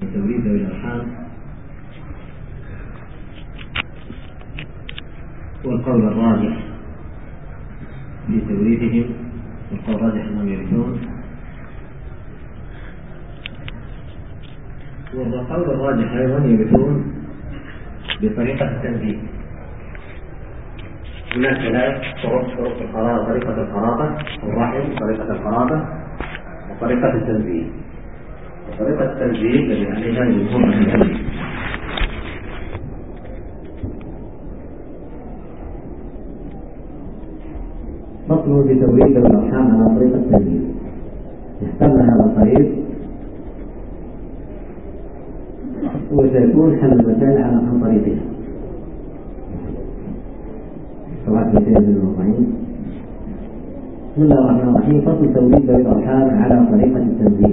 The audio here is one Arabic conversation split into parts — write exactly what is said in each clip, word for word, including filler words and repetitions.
توليد ذوي الأرحام، والقول الراجح في توريثهم، والقول الراجح أنهم يرثون، والقول الراجح أيضا يرثون بطريقة التنزيل. هناك ثلاث طرق: طرق القرابة، طريقة القرابة، الرحم، طريقة القرابة، وطريقة التنزيل. طريقة التنزيل الذي عليها يكون التنزيل. فصل في توليد ذوي الأرحام على طريقة التنزيل. يحتمل هذا الطريق وسيكون حل المسائل على عن طريقها. بسم الله الرحمن الرحيم. فصل توليد ذوي الأرحام على طريقة التنزيل،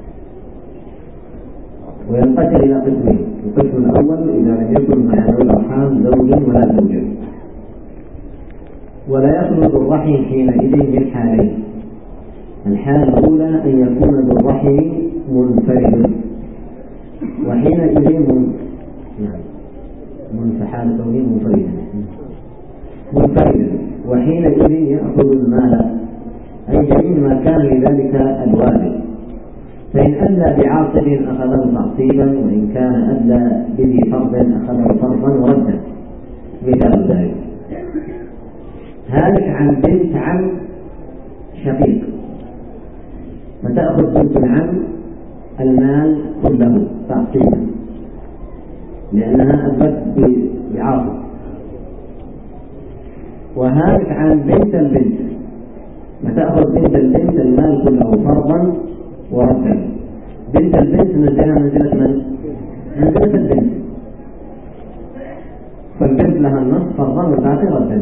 وينقسم إلى قسمين. القسم الأول إذا لم يكن مع ذوي الأرحام زوج ولا زوجة، ولا يخلط الرحم حينئذ من حالين: الحالة الأولى أن يكون ذو الرحم منفرد، وحينئذ من يعني منفحال كونه منفردا منفردا وحينئذ يأخذ المال، أي جميع ما كان لذلك الوالد، فإن أدلى بعاصب أخذه تعصيبا، وإن كان أدلى بذي فرض أخذه فرضا وردا. مثال ذلك: هالك عن بنت عم شقيق، فتأخذ بنت العم المال كله تعصيبا لأنها أدلت بعاصب. وهالك عن بنت البنت، فتأخذ بنت البنت المال كله فرضا وردا. بنت البنت نزلها منزلة من؟ منزلة البنت، فالبنت لها النصف فرضا والباقي ردا.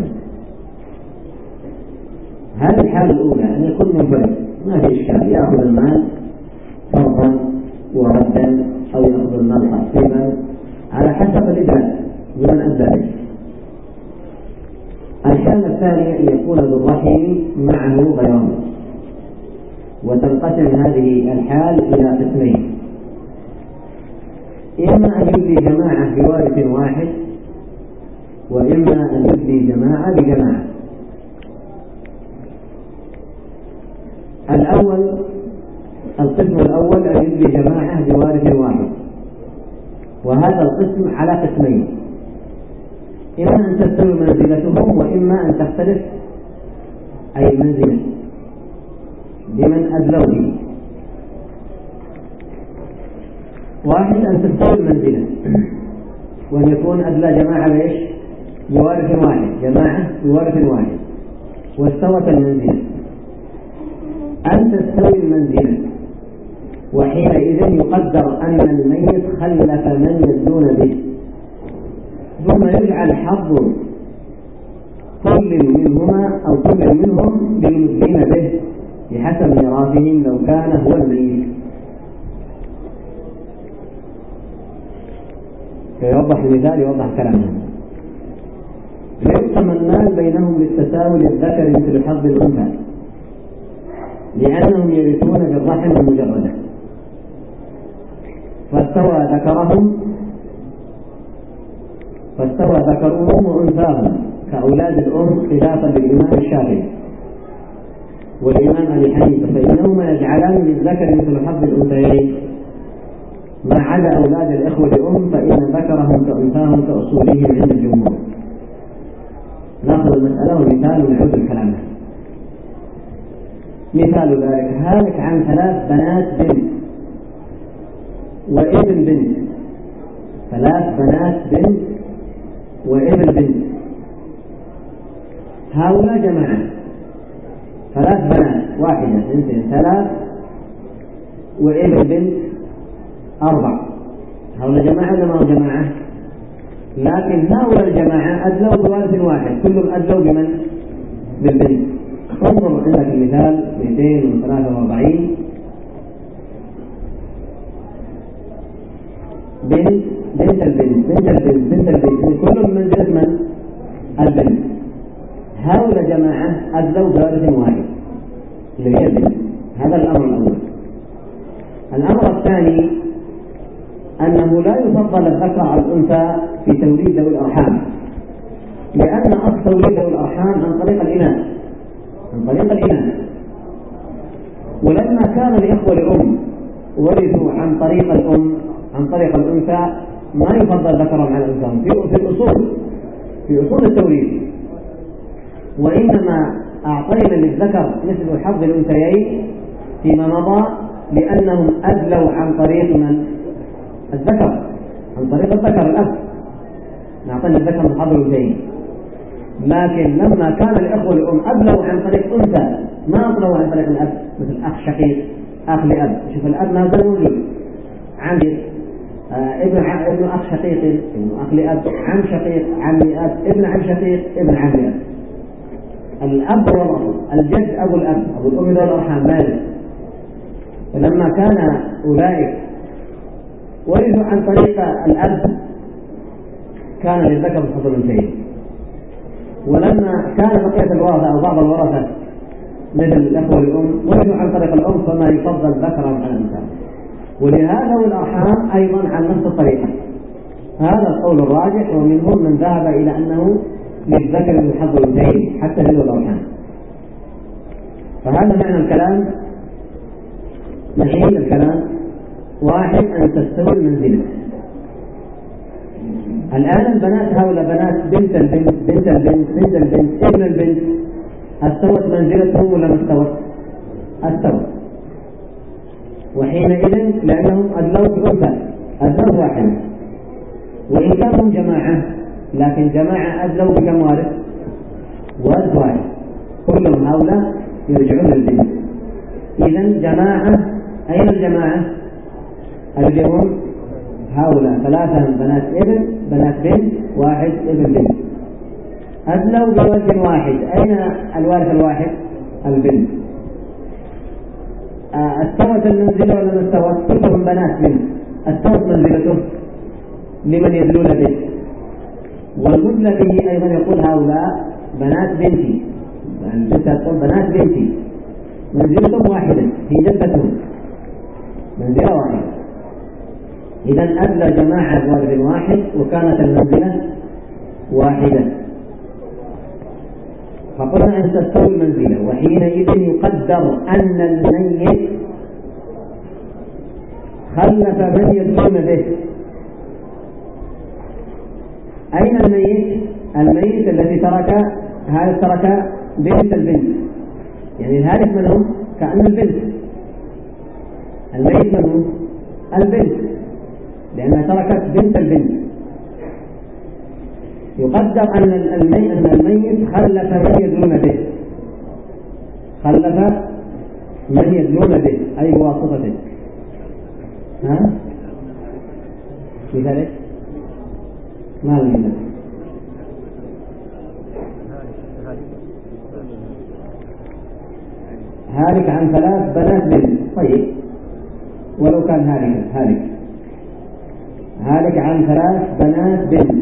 هذه الحالة الأولى أن يكون منفرد ما في إشكال، يأخذ المال فرضا وردا أو يأخذ المال تعصيبا على حسب الإدراك بمن أدى به. الحالة الثانية أن يكون ذو الرحم معه غيران، وتنقسم هذه الحال إلى قسمين: إما أن يبدي جماعة بوارث واحد، وإما أن يبدي جماعة بجماعة. الأول القسم الأول أن يبدي جماعة بوارث واحد، وهذا القسم على قسمين: إما أن تستوي منزلتهم، وإما أن تختلف أي المنزلة بمن أدلوا به. واحد أن تستوي المنزلة وأن يكون أدلى جماعة بإيش؟ بوارث واحد، جماعة بوارث واحد واستوت المنزلة. أن تستوي المنزلة وحينئذ يقدر أن الميت خلف من يدلون به، ثم يجعل حظ كل منهما أو كل منهم للمدين به بحسب ميراثهم لو كان هو الميت. فيوضح المثال، يوضح كلامه. يقسم المال بينهم بالتساوي للذكر مثل حظ الأنثى، لأنهم يرثون بالرحم المجردة، فاستوى ذكرهم فاستوى ذكرهم وأنثاهم كأولاد الأم، خلافا للإمام الشافعي والإمام أبي حنيفة، فإنهما يجعلان للذكر مثل حظ الأنثيين، ما عدا أولاد الإخوة الأم فإن ذكرهم كأنثاهم كأصولهم عند الجمهور. نأخذ المسألة ومثال ونعود الكلام. مثال ذلك: هالك عن ثلاث بنات بنت وابن بنت، ثلاث بنات بنت وابن بنت، هؤلاء جماعة، ثلاث بنات واحدة اثنتين ثلاث، وابن بنت أربع، هؤلاء جماعة ولا ما هو جماعة؟ لكن هؤلاء الجماعة أدلوا بوارث واحد، كلهم أدلوا بمن؟ بالبنت. انظر عندك المثال مئتين وثلاثة وأربعين. بنت بنت البنت بنت البنت بنت البنت كلهم من منزلة من؟ البنت. هؤلاء جماعة أدلوا بوارث واحد اللي هي البنت. هذا الأمر الأول. الأمر الثاني أنه لا يفضل الذكر على الأنثى في توليد ذوي الأرحام، لأن أصل توليد ذوي الأرحام عن طريق الإناث عن طريق الإناث ولما كان الإخوة لأم ورثوا عن طريق الأم عن طريق الأنثى ما يفضل ذكرهم على الأنثى في الأصول في أصول التوريث، وإنما أعطينا للذكر مثل حظ الأنثيين فيما مضى لأنهم أدلوا عن طريق من؟ الذكر، عن طريق الذكر الأب نعطينا الذكر من حظ الأنثيين. لكن لما كان الإخوة الأم أدلوا عن طريق أنثى ما أدلوا عن طريق الأب، مثل أخ شقيق أخ لأب، شوف الأب ما زال موجود عندي آه ابن ع... ابن أخ شقيق ابن أخ لأب، عم شقيق عم لأب، ابن عم شقيق ابن عم لأب. الأب والأب، الجد أبو الأب أبو الأم ذو الأرحام مالك. فلما كان أولئك ورثوا عن طريق الأب كان للذكر الحظ الأنثيين، ولما كان بقية الورثة أو بعض الورثة مثل الأخوة الأم ورثوا عن طريق الأم فما يفضل ذكرا على الأنثى، ولهذا والأرحام أيضا عن نفس الطريقة. هذا القول الراجح، ومنهم من ذهب إلى أنه للذكر من حظ الأنثيين حتى ذوي الأرحام. فهذا معنى الكلام. نعيد الكلام. واحد، أن تستوي المنزلة. الآن البنات هؤلاء بنات بنت البنت بنت البنت بنت البنت ابن البنت استوت منزلتهم ولا ما استوت؟ استوت. وحينئذ لأنهم أدلوا بأنثى أدلوا واحد، وإن كانوا جماعة لكن جماعة أدلوا بكم وارث؟ وارث واحد، كلهم هؤلاء يرجعون للبنت. إذن جماعة، أين الجماعة؟ الذي هم هؤلاء ثلاثة بنات ابن بنات بنت واحد ابن بنت أدلوا بوجه واحد. أين الوارث الواحد؟ البنت. استوت المنزلة ولا ما استوت؟ كلهم بنات بنت. استوت منزلته لمن يدلون به، والمدلى به أيضا يقول هؤلاء بنات بنتي، البنت تقول بنات بنتي منزلتهم واحدة هي جدتهم منزلة واحدة. إذن أدلى جماعة بوارث واحد وكانت المنزلة واحدة. فقلنا أن تستوي المنزلة، وحينئذ يقدر أن الميت خلف من يدلون به. أين الميت؟ الميت الذي ترك هذا ترك بنت البنت، يعني الهالك من هم؟ كأن البنت. الميت من هم؟ البنت، لأنها تركت بنت البنت. يقدر أن الميت, أن الميت خلف من يدلون به، خلف من يدلون به أي بواسطته. ها؟ لذلك ما المثال؟ هالك عن ثلاث بنات بنت. طيب ولو كان هالك هالك هالك عن ثلاث بنات بنت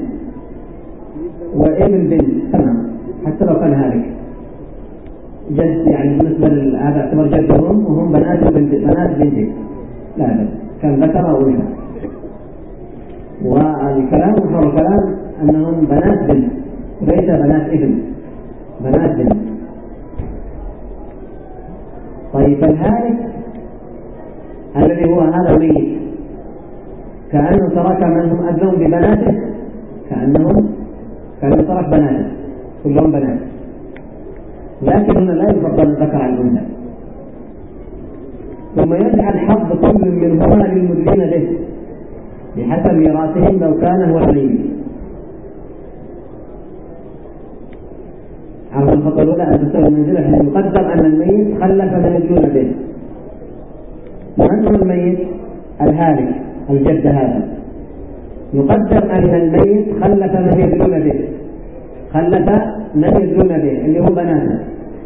وابن بنت، تمام، حتى لو كان هالك جد، يعني بالنسبة لهذا اعتبر جدهم وهم بنات بنت بنات بنت، لا لا كان ذكر أو أنثى. والكلام وحول الكلام أنهم بنات بنت وليس بنات ابن، بنات بنت. طيب الهالك الذي هو هذا الميت كأنه ترك من هم أدلون ببناته، كأنهم كأنه ترك بناته كلهم بنات، لكن هنا لا يفضل الذكر عن الأنثى. ثم يجعل حظ كل منهما للمدلين به بحسب ميراثهم لو كان هو الميت. عرض الخطوة الأولى أن تستوي المنزلة، حيث يقدر أن الميت خلف من يدلون به. ومن هو الميت؟ الهالك الجد هذا. يقدر أن الميت خلف من يدلون به، خلف من يدلون به اللي هو بناته.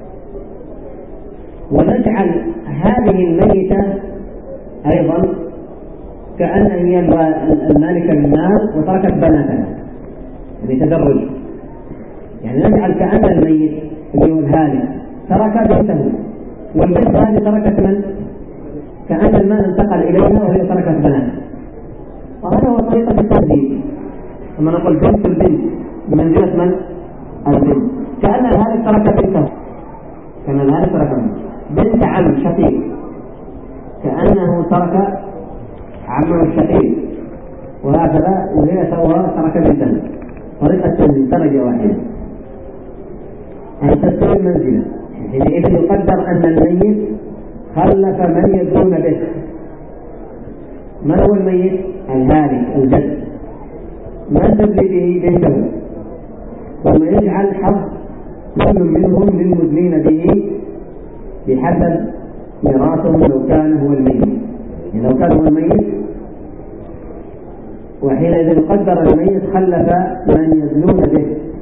ونجعل هذه الميتة أيضا كأن هي المالكة للمال وتركت بناتها، يعني تدرج، يعني نجعل كأن الميت اللي هو الهالك ترك بنته، والبنت هذه تركت من؟ كأن المال انتقل إليها وهي تركت بناتها. هذا هو طريقة التهذيب. لما نقول بنت البنت بمنزلة من؟ البنت، كأن الهالك ترك بنته، كأن الهالك ترك بنته. بنت عم شقيق كأنه ترك عمه الشقيق، وهكذا وهي سوى ترك بنته. طريقة التهذيب درجة واحدة أن تستوي المنزلة. حينئذ يقدر أن الميت خلف من يدعون به. من هو الميت؟ الهالك الجد، ما تبلي به بنته، ثم يجعل حظ كل منهم للمدلين به بحسب ميراثهم لو كان هو الميت. يعني لو كان هو الميت، وحينئذ يقدر الميت خلف من يدلون به،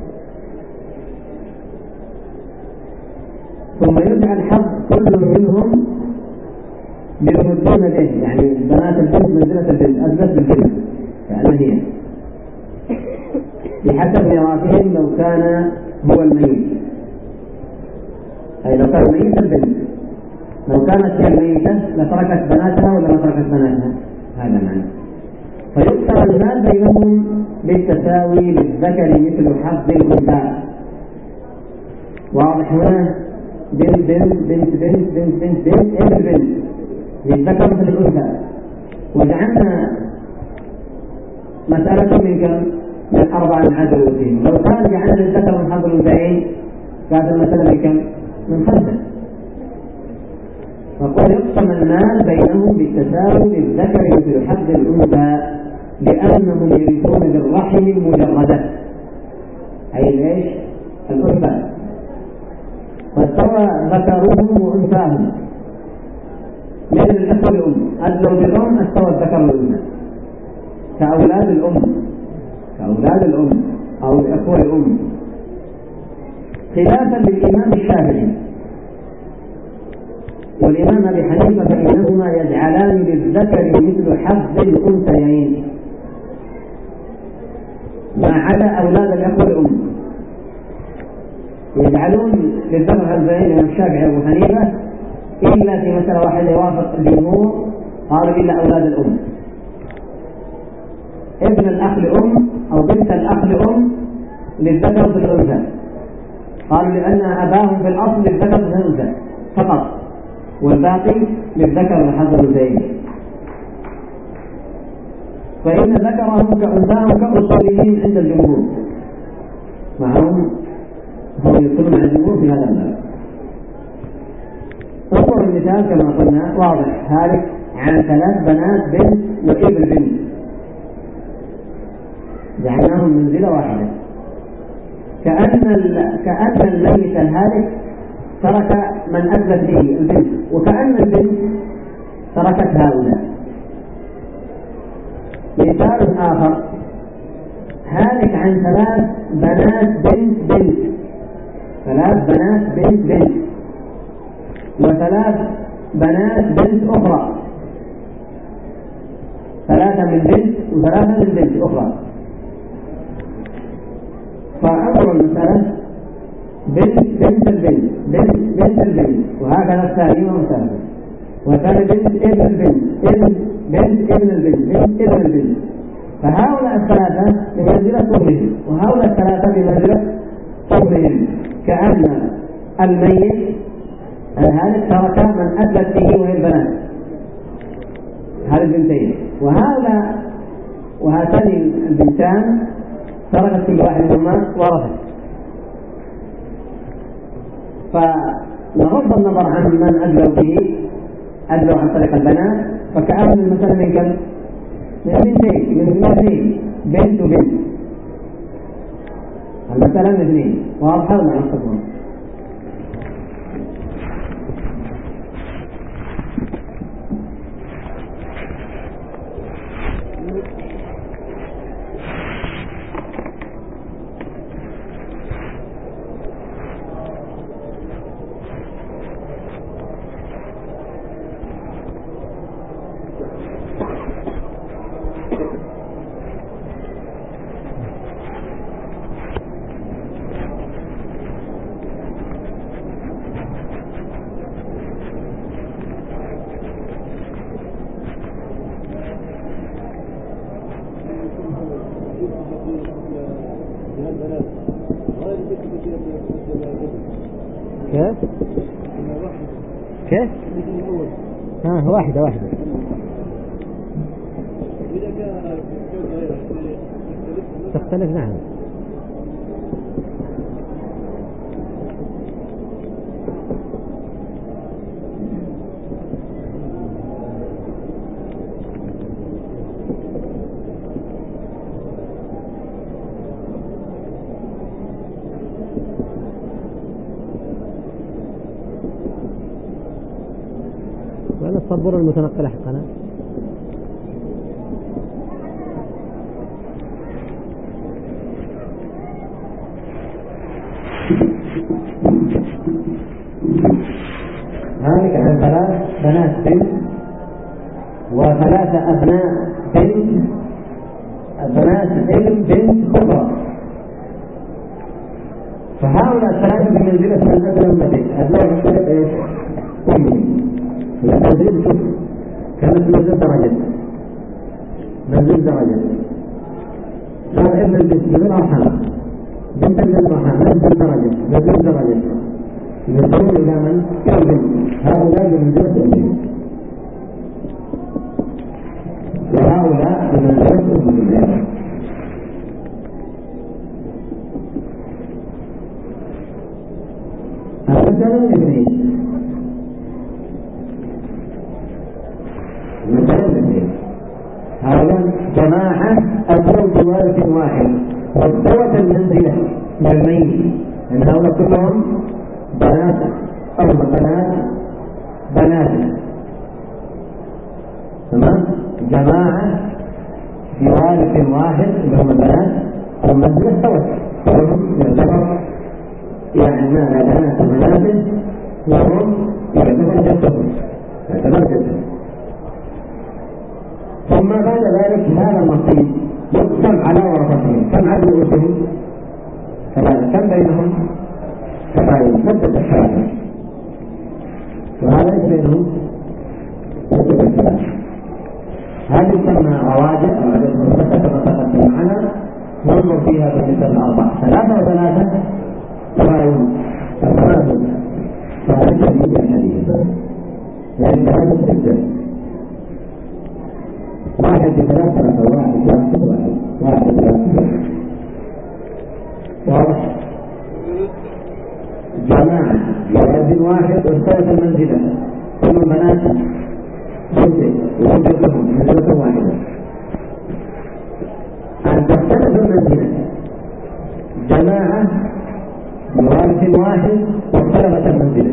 ثم يجعل حظ كل منهم للمدلون به، يعني بنات البنت منزلة البنت أثبت بالبنت كأنها هي بحسب ميراثهم لو كان هو الميت. أي لو كان الميت البنت، لو كانت هي الميتة لتركت بناتها ولا ما تركت بناتها، هذا معنى. فيقسم المال بينهم بالتساوي للذكر مثل حظ الأنثى. واضح هنا؟ بنت بنت بنت بنت بنت بنت بنت ابن بنت للذكر مثل الأنثى. وجعلنا مسألة من كم؟ من أربعة عدد وثين. لو كان جعلنا للذكر من حظ الأنثيين كانت المسألة من كم؟ من خمسة. فقد يقسم المال بينهم بالتساوي للذكر مثل حظ الأنثى لأنهم يرثون بالرحم المجردة، أي ليش؟ الأنثى. فاستوى ذكرهم وأنثاهم مثل الأخوة الأم، أدلوا بالأم استوى الذكر والأنثى كأولاد الأم، كأولاد الأم أو الأخوة الأم، خلافا للإمام الشافعي والإمام أبي حنيفة فإنهما يجعلان للذكر مثل حظ الأنثيين ما عدا أولاد الأخوة الأم. يجعلون للذكر الأنثيين من الشافعي وأبو حنيفة إلا في مسألة واحدة يوافق الجمهور، قالوا إلا أولاد الأم. ابن الأخ لأم أو بنت الأخ لأم للذكر في الأنثى، قالوا لأن أباهم في الأصل للذكر في الأنثى فقط، والباقي للذكر لحظ الأنثيين. فإن ذكرهم كأنثاهم كأصوليين عند الجمهور، معهم هم يدخلون على الجمهور في هذا الباب. انظر المثال كما قلنا واضح، هالك عن ثلاث بنات بنت وابن بنت، جعلناهم منزلة واحدة، كأن كأن الميت الهالك ترك من أثبت به البنت، وكأن البنت تركت هؤلاء. مثال آخر، هالك عن ثلاث بنات بنت بنت، ثلاث بنات بنت بنت وثلاث بنات بنت أخرى، ثلاثة من بنت وثلاثة من بنت أخرى. فأمر المسألة بنت بنت البنت بنت بنت البنت، وهكذا الثاني والثالث، وثاني بنت ابن البنت ابن بنت ابن البنت بنت ابن البنت. فهؤلاء الثلاثة بمنزلة طهرهم وهؤلاء الثلاثة بمنزلة طهرهم، كأن الميت الهالك ترك من أثبت فيه وهي البنات، هذه البنتين، وهؤلاء وهاتان البنتان تركت كل واحد منهما ورثة. فنغض النظر عن من أدلوا به، أدلوا عن طريق البنات، فكأن المسألة من كم؟ من بنتين، من اثنين، بنت وبنت، المسألة من اثنين. واضحة ولا نستطيع؟ كيف؟ كيف؟ ها واحدة واحدة. تختلف نعم. وين الصبور المتنقلة حقنا؟ هذه عن ثلاث بنات بنت وثلاثة أبناء بنت بنات ابن بنت كبرى، فهؤلاء الثلاثة بمنزلة من أدنى المدين. أدنى المدين إيش؟ أمي. المنزل شوف كانت منزل درجة منزل درجة هذا ابن البنت من الأرحام، بنت من الأرحام منزل درجة منزل درجة يصلون إلى من؟ إلى البنت. هؤلاء بمنزلة أمي وهؤلاء بمنزلة أمي. مثلا الاثنين مثلا الاثنين هؤلاء جماعة أبوهم بوارث واحد واستوت المنزلة من الميت، لأن هؤلاء كلهم بنات أو بنات بنات تمام. جماعة بوارث واحد اللي هم البنات المنزلة استوت، فهم يعتبر يعني ما بنات بنات وهم يعتبر جدهم يعتبر جدهم. ثم بعد ذلك هذا النصيب يقسم على ورثتهم. كم عدد ورثهم؟ ثلاثة. كم بينهم؟ كفاية مدة الثلاثة، وهذا ليس بينهم مدة الثلاثة. هذه تسمى رواجع أو عدد مرتبة تقدم معنا ننظر فيها بالنسبة للأربعة. ثلاثة وثلاثة كفاية ثلاثة فهذا شديد الحديث يعني هذا ستة واحد بثلاثة واحد واحد واحد واحد ثلاثة واضح. جماعة بوارث واحد واستوت المنزلة كل بنات خمسة وخمسة لهم منزلة واحدة. أن تختلف المنزلة جماعة بوارث واحد واختلفت المنزلة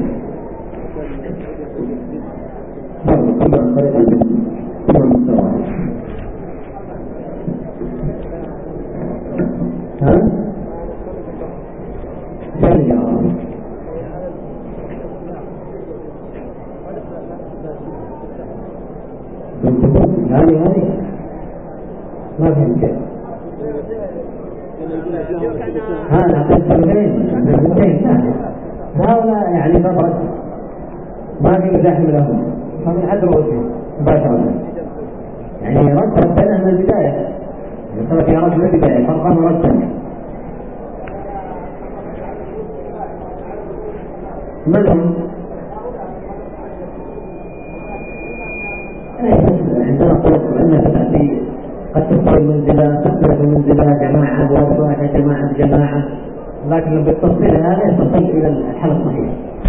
برضو كلهم طريقة البنت كلهم مستوى. ها؟ ثاني جواب هذه هذه ما في مشكلة. هذا قسمين قسمين هذا يعني مفرد ما في لحم لهم هذا حد رؤوسهم مباشرة يعني رتب بينه من البداية يصير في رتب من البداية فرقا مرتب. من هم؟ عندنا طرق أنها تأتي قد تختار المنزلة تختلف المنزلة جماعة بوضع جماعة بجماعة، لكن بالتفصيل هذا يتصل إلى الحل الصحيح.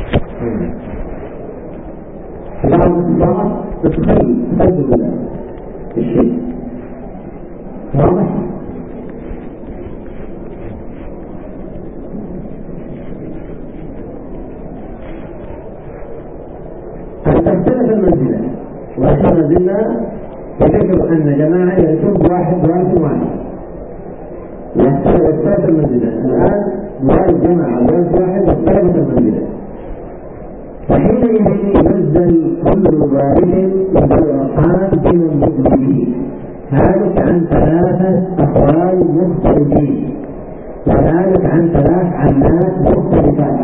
بعض الصورات تتخيل تخيل الشيء واضح. أن تختلف المنزلة وإحنا نزلنا فذكر أن جماعة يكون واحد وارث واحد واختلف المنزلة. الآن وارث جماعة وارث واحد واختلفت المنزلة، فحينئذ ينزل كل وارث بالأرحام بمن به هذا عن ثلاثة أقوال مختلفين وذلك عن ثلاث عمات مختلفات.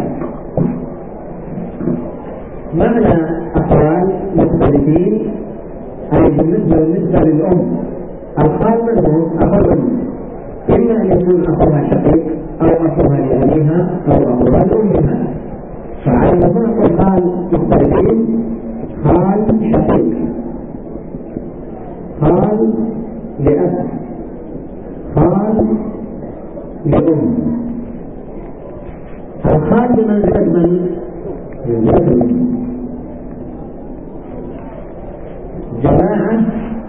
معنى أقوال مختلفين أي بالنسبة بالنسبة للأم الخال منه أخو الأم، إما أن يكون أخوها شقيق أو أخوها لأبيها أو أخوها لأمها. فعلى مطلق الخال مختلفين: خال شقيق، خال لأب، خال لأم. الخال بمنزلة من؟ بمنزلة الأم. جماعة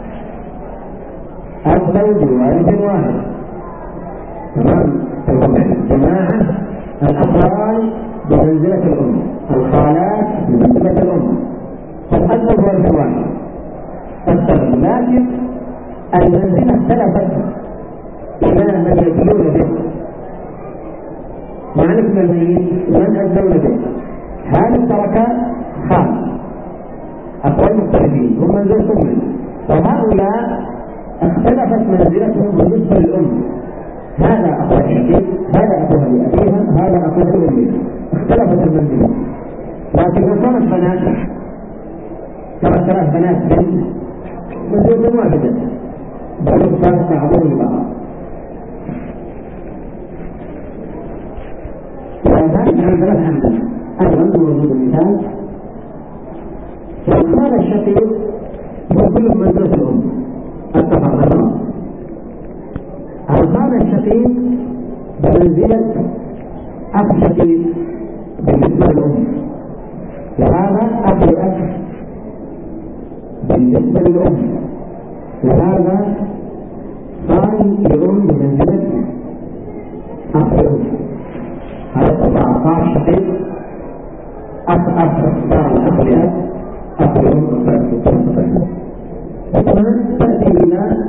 أفضل بوالد واحد، تمام؟ جماعة الأخوال بمنزلة الأم، الخالات بمنزلة الأم، فالأفضل بوالد واحد تختلف، لكن المنزلة اختلفت إلى من يدلون به. معنى من الميت من أدلون به، هذا ترك خال أقوال مختلفين هم منزلة أمه، وهؤلاء اختلفت منزلتهم بالنسبة للأم. هذا أخوها الشقيق، هذا أخوها لأبيها، هذا أخوها لأمها، اختلفت المنزلة. لكن لو كانت بنات، كما ثلاث بنات بنت منزلة واحدة، بل كانت تعبون لبعض. وذلك عن ثلاث أمثلة أيضا موجود المثال. والخال الشقيق هو كل منزلة الأم، اتفقنا. الخال الشقيق بمنزلة أخ شقيق بالنسبة للأم، وهذا أخ لأخ بالنسبة للأم، وهذا خال لأم بمنزلة أخ لأم. هذا أربعة: خال شقيق، أخ أخ صار أخ لأخ، أخ لأم، وطبعا تأتي إلى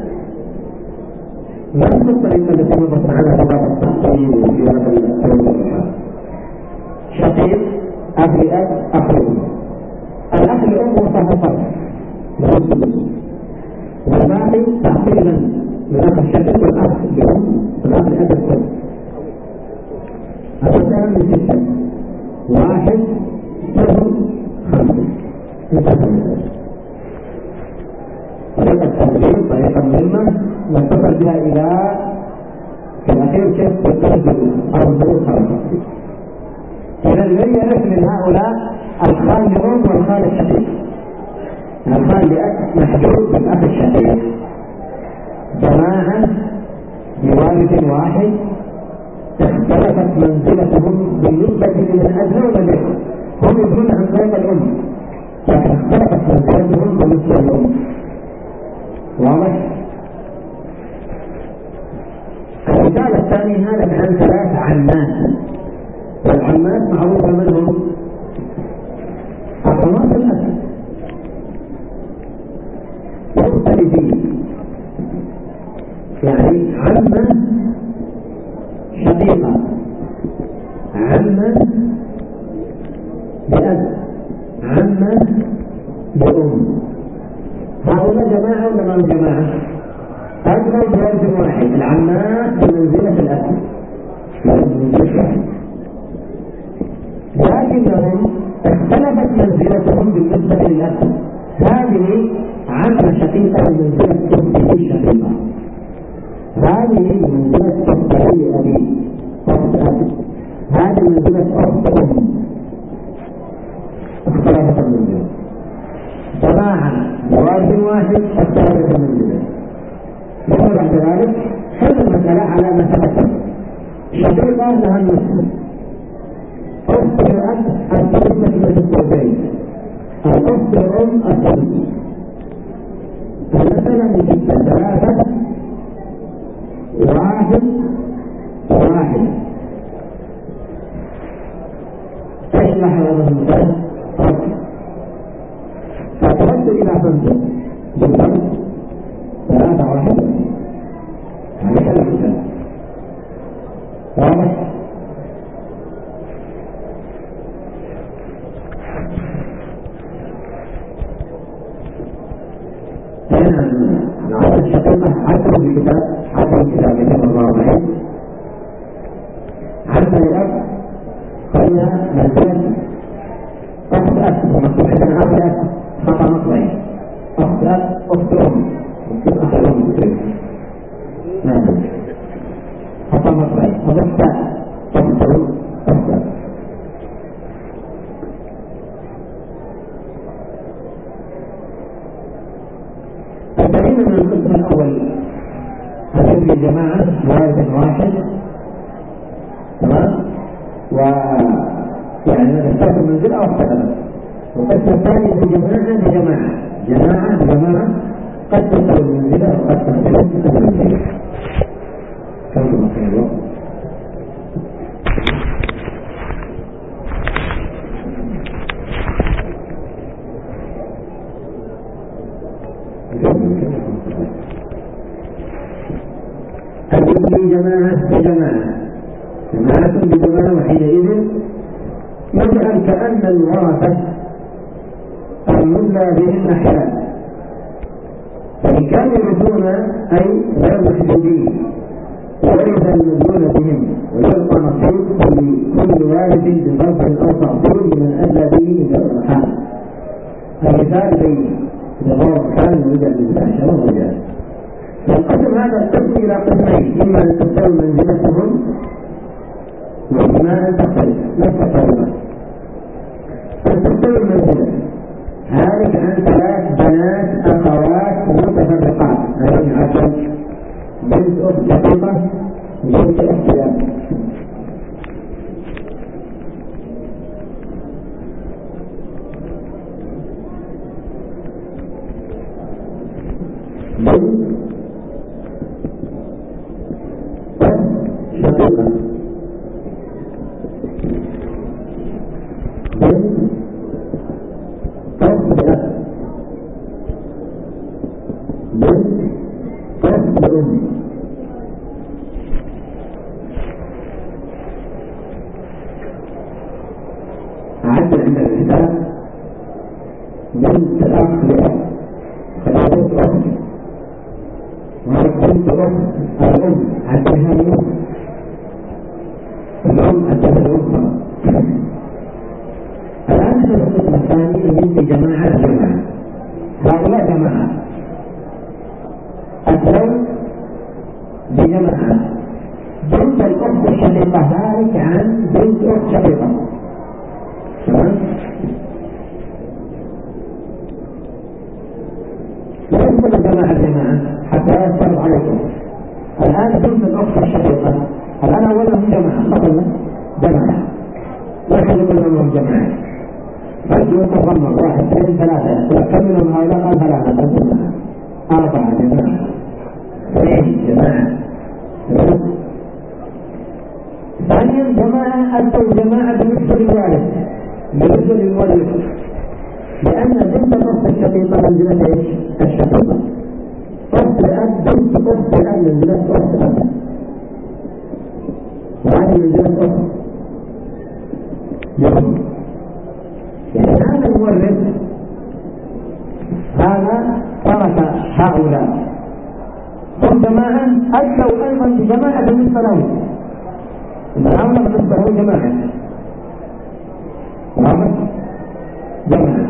نفس الطريقة التي مرت معنا في باب التحصيل وفي باب التوبة. شقيق، أخ لأب، أخ لأم. الأخ لأم وصف فرق بنص النص، والباقي تحصيلا من أخ الشقيق والأخ لأم والأخ لأب الثلث. المسألة من ستة: واحد صفر خمسة. انتهى المسألة. طريقة التنظيم طريقة مهمة نتصل بها إلى في الأخير كيف تتصل أو الظروف خرجت. إذا الذي يرث من هؤلاء الخال لأم والخال الشقيق. الخال لأب محجوب بالأخ الشقيق، جماعة بوالد واحد اختلفت منزلتهم بالنسبة لمن أدلون به، هم يدلون عن طريق الأم، لكن اختلفت منزلتهم بالنسبة للأم. واضح؟ المثال الثاني هذا عن ثلاث عمات، والعمات معروفة منهم أخوات الأب مختلفين، يعني عمة شقيقة، عمة بأب، عمة بأم. هؤلاء جماعة ولا ما جماعة؟ أدنى بوالد واحد، العمات بمنزلة الأب، لكنهم اختلفت منزلتهم بالنسبة للأب. هذه عمة شقيقة بمنزلة أخته الشقيقة، هذه منزلة أخته أبي، أخت أب، هذه منزلة أخت أم، اختلفت المنزلة. جماعة بوالد واحد اختلفت المنزلة. ثم بعد ذلك حل المسألة على ما تقدم. شقيقة لها النصف، أخت الأب الثلث مثل الثلثين، الأخت الأم الثلث. المسألة من ستة: ثلاثة واحد واحد. ايش لاحظ هذا المثال؟ فترد إلى خمسة بالضبط: ثلاثة واحد. هذا المثال واضح؟ العدد الشقيقة عدد في كتاب عدد كتاب مئتين وأربعين. عدد الأب خليها منزلة أخت أب، ومكتوب عندنا أخت أب خطأ مطلعي، أخت أب أخت أم، أخت أم هذه في جماعة وارث واحد، تمام، ويعني من اختلف المنزل أو اختلف. والقسم الثاني في جماعة بجماعة، جماعة بجماعة قد تستوي المنزلة وقد تختلف المنزلة. كم مصير الوقت؟ هذه جماعة بجماعة، جماعة بجماعة، وحينئذ يجعل كأن الورثة المدلى بهم أحياء، فإن كانوا يرثون أي غير محجوبين ورث المدلول بهم، ويبقى نصيب كل وارث بفضل أو تأصيل لمن أدلى به من الأرحام. المثال بين نظام كان يوجد من عشرة رجال. فالقسم هذا القسم إلى قسمين، إما أن تستوي منزلتهم وإما أن تختلف لا تختلف. أن تستوي المنزلة هذه عن ثلاث بنات أخوات متفرقات، هذه عشر، بنت أخت شقيقة وبنت أخت أب. بنت شقيقة، بنت أخت أب، بنت أخت أم. أعد عند الكتاب بنت أخ لأب، بنت أخت، وبنت أخت الأم عدها الأم، الأم عدها الأم. الآن في القسم الثاني من في جماعة جماعة، هؤلاء جماعة أتوا بجماعة، بنت الأخت الشقيقة ذلك عن بنت أخت شقيقة، تمام؟ لا يمكن الجماعة جماعة حتى لا يفترض عليكم. الآن بنت الأخت الشقيقة، الآن أولهم جماعة، فضلنا جماعة، لكن يقول لهم جماعة، فالجوة تضمر واحد اثنين ثلاثة، كم منهم هؤلاء؟ قال ثلاثة، جماعة، أربعة جماعة، اثنين جماعة. ثانيا جماعة أتوا جماعة بالنسبة للوارث، بالنسبة للورث، لأن بنت الأخت الشقيقة منزلة إيش؟ الشقيقة. أخت الأب بنت أخت الأب منزلة أخت الأب، وهذه منزلة أخت لأم. يعني هذا المورث هذا ترك هؤلاء هم جماعة أتوا أيضا بجماعة بالنسبة لهم، هؤلاء بالنسبة لهم جماعة، واضح؟ جماعة.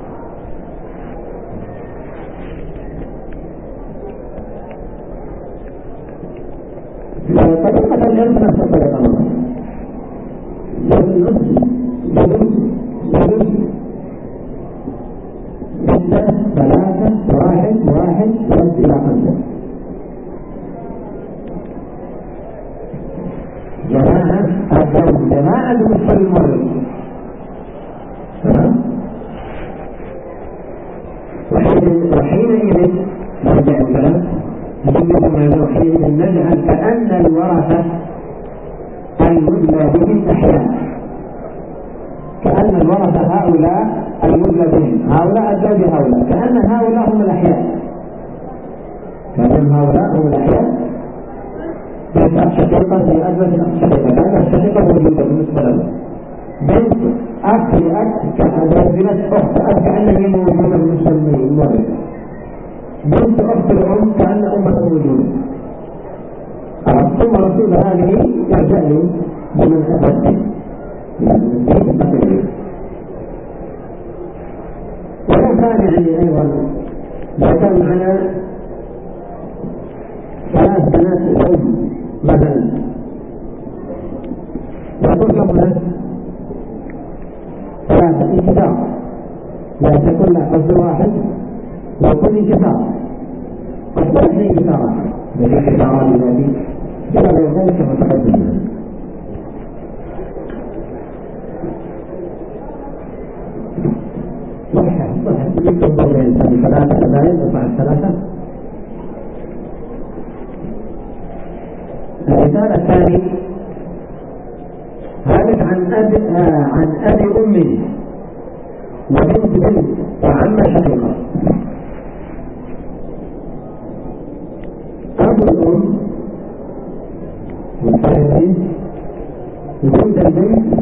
طريقة الإرث نفس الطريقة مرة، يبنص يبنص يبنص ستة ثلاثة واحد واحد ثلاث إلى خمسة. جماعة أتوا جماعة بالنسبة للمورث، تمام؟ وحينئذ نرجع الكلام وحينئذ نجعل كأن الورثة المدلى بهم أحياء، كأن الورثة هؤلاء المدلى بهم، هؤلاء أدلى بهؤلاء، كأن هؤلاء هم الأحياء، كأن هؤلاء هم الأحياء. بنت أخ شقيقة هي أدلى من أخ شقيقة، كأن الشقيقة موجودة بالنسبة له. بنت أخ لأخ كأنها أخت أخ كأنها موجودة بالنسبة للمورث. بنت أخت الأم كأن أمها موجودة. ثم رسول هذه يرجع لي بمن أبد ولو كان يعني أيضا لو كان معنا ثلاث بنات الأم مثلا، يقول لهم ثلاثة انكسار، لا تكون لا قصد واحد ويكون انكسار، قد تكون انكسارات شريك الأعراض ذاتي إلى غير ذلك كما تقدم. صحيح صحيح يكتب الإنسان ثلاثة كذلك يرفع الثلاثة. المثال الثاني هذا عن أب آه عن أبي أم وبنت بنت وعم شقيقة. أبو الأم والصاحبين وبنت البنت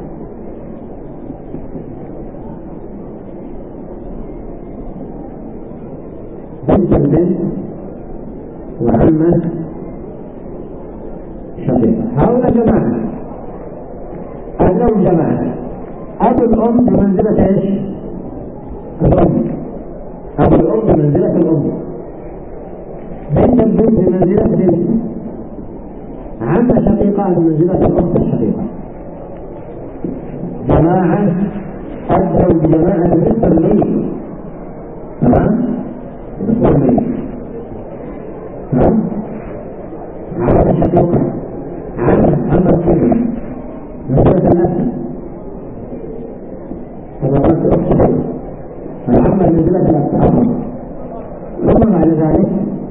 بنت البنت وعمة شقيقة. هؤلاء جماعة. أنهم جماعة. أبو الأم بمنزلة إيش؟ الأم. أبو الأم بمنزلة الأم. بنت البنت بمنزلة بنت. عمة شقيقة بمنزلة الأخت الشقيقة. جماعة أدعوا بجماعة نصف الميت. تمام؟ نصف الميت. تمام؟ عمة شقيقة. عمة عمة كبيرة. منزلة الأسد. فضلت أخت شقيقة. العمة منزلة الأسد. ثم بعد ذلك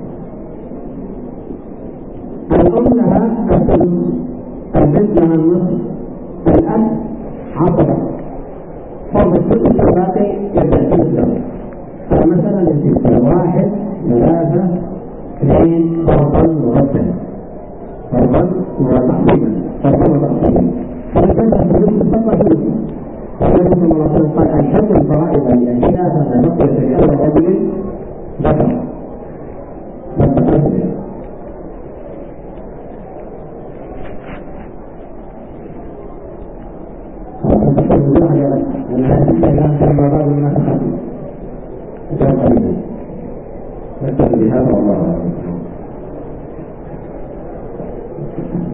الأم لها الثلث، البنت لها النصف، الأب عصبة. فرض الثلث الباقي يبدأ ثلث. فمثلا الستة واحد ثلاثة اثنين فرضا مرتبا فرضا وتقسيما فرضا وتقسيما. فالبنت الثلث تبقى ثلث. والنبي صلى الله عليه وسلم قال أشد الفرائض لأهلها فما بقي في أول رجل ذكر. أن هذه الكلام كما بعض الناس خفيف كان قليلا نكتب بهذا والله.